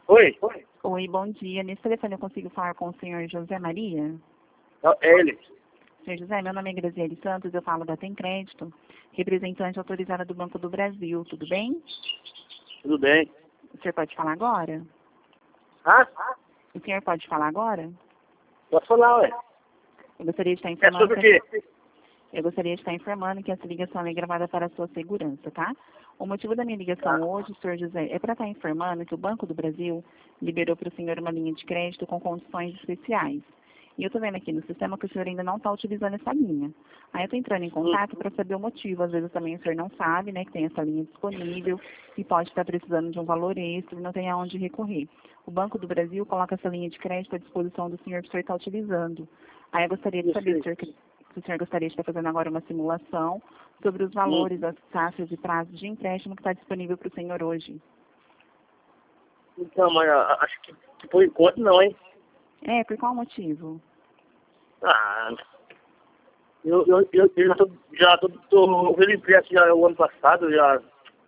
Oi? Oi, bom dia. Nesse telefone eu consigo falar com o senhor José Maria? É ele. Senhor José, meu nome é Graziele Santos, eu falo da Tem Crédito, representante autorizada do Banco do Brasil, tudo bem? Tudo bem. O senhor pode falar agora? Ah? O senhor pode falar agora? Posso falar, ué. Eu gostaria de estar É informando sobre o quê? Eu gostaria de estar informando que essa ligação é gravada para a sua segurança, tá? O motivo da minha ligação hoje, senhor José, é para estar informando que o Banco do Brasil liberou para o senhor uma linha de crédito com condições especiais. E eu estou vendo aqui no sistema que o senhor ainda não está utilizando essa linha. Aí eu estou entrando em contato para saber o motivo. Às vezes também o senhor não sabe, né, que tem essa linha disponível e pode estar precisando de um valor extra e não tem aonde recorrer. O Banco do Brasil coloca essa linha de crédito à disposição do senhor que o senhor está utilizando. Aí eu gostaria de saber se o senhor gostaria de estar fazendo agora uma simulação sobre os valores, as taxas e prazos de empréstimo que está disponível para o senhor hoje. Então, mas acho que por enquanto não, hein? É, por qual motivo? Ah, eu já tô vendo empréstimo já o ano passado, já.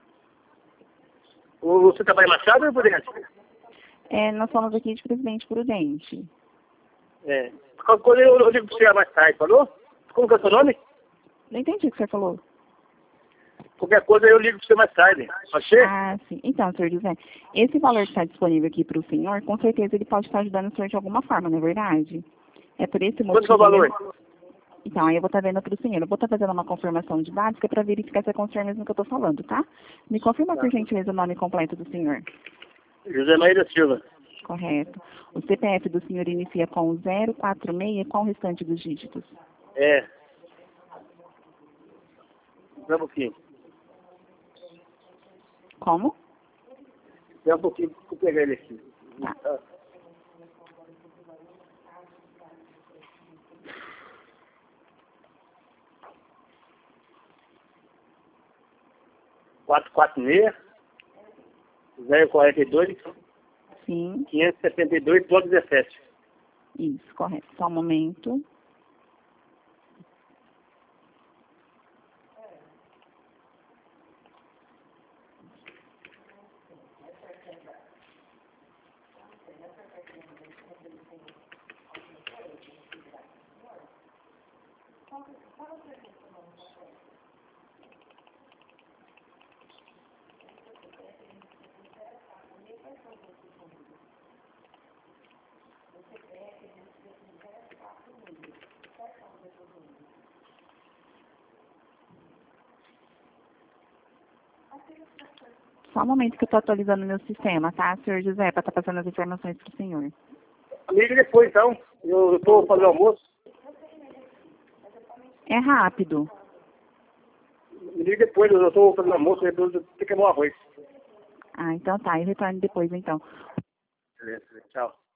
Você trabalha em Machado ou Prudente? É, nós somos aqui de Presidente Prudente. É. Qualquer coisa eu ligo pra você mais tarde, falou? Como que é o seu nome? Não entendi o que o senhor falou. Qualquer coisa eu ligo pra você mais tarde. Pode ser? Ah, sim. Então, senhor José, esse valor que está disponível aqui para o senhor, com certeza ele pode estar ajudando o senhor de alguma forma, não é verdade? É por esse motivo. Quanto é o valor? Então, aí eu vou estar vendo para o senhor. Eu vou estar fazendo uma confirmação de dados, que é para verificar se é com o senhor mesmo que eu estou falando, tá? Me confirma, por gentileza, o nome completo do senhor. José Maria da Silva. Correto. O CPF do senhor inicia com 046, qual o restante dos dígitos? É. Dá um pouquinho. Como? Dá um pouquinho pra eu pegar ele aqui. Tá. Quatro 042 Sim, 572,17. isso, correto. Só um momento. Só um momento que eu estou atualizando o meu sistema, tá, senhor José, para estar passando as informações para o senhor. Liga depois, então. Eu tô fazendo almoço. É rápido. Me liga depois, eu tô fazendo almoço, depois eu tenho que queimar o arroz. Ah, então tá, eu retorno depois, então. Beleza, tchau.